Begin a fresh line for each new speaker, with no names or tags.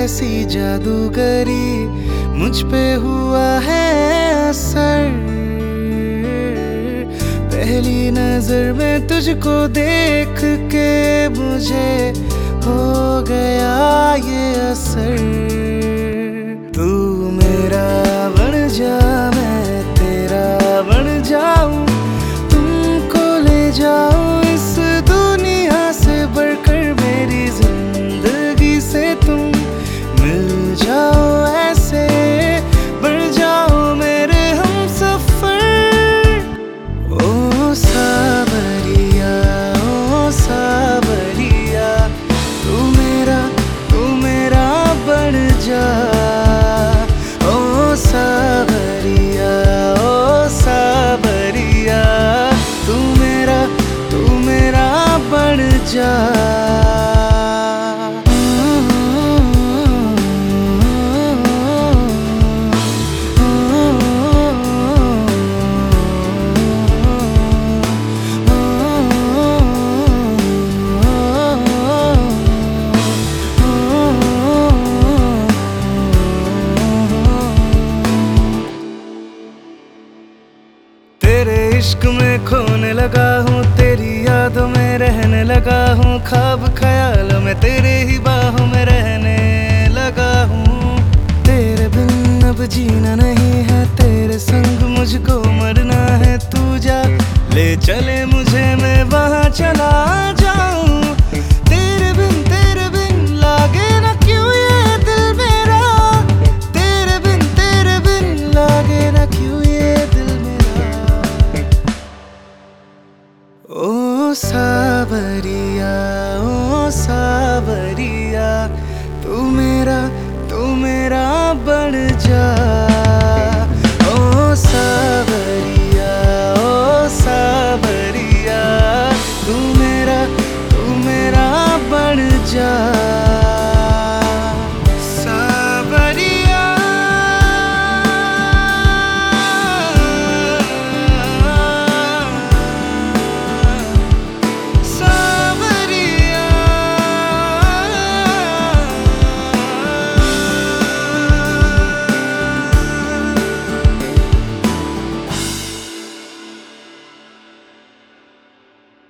कैसी जादूगरी मुझ पे हुआ है असर। पहली नजर में तुझको देख के मुझे हो गया ये असर। तू मेरा बन जा मैं तेरा बन जाऊं, तुमको ले जाऊं इस दुनिया से बढ़कर, मेरी जिंदगी से तुम मिल जाओ ऐसे, बढ़ जाओ मेरे हमसफर। ओ सावरिया तू मेरा बढ़ जा। ओ सावरिया तू मेरा बढ़ जा। तेरे इश्क में खोने लगा हूँ, तेरी यादों में रहने लगा हूँ, ख्वाब ख्यालों में तेरे ही बाहों में रहने लगा हूँ। तेरे बिन अब जीना नहीं है, तेरे संग मुझको मरना है। तू जा ले चले मुझे, मैं वहाँ चला जाऊँ। तेरे बिन लागे ना क्यों ये दिल मेरा, तेरे बिन लागे ना क्यों ये दिल मेरा। ओ सावरिया तू मेरा बढ़ जा।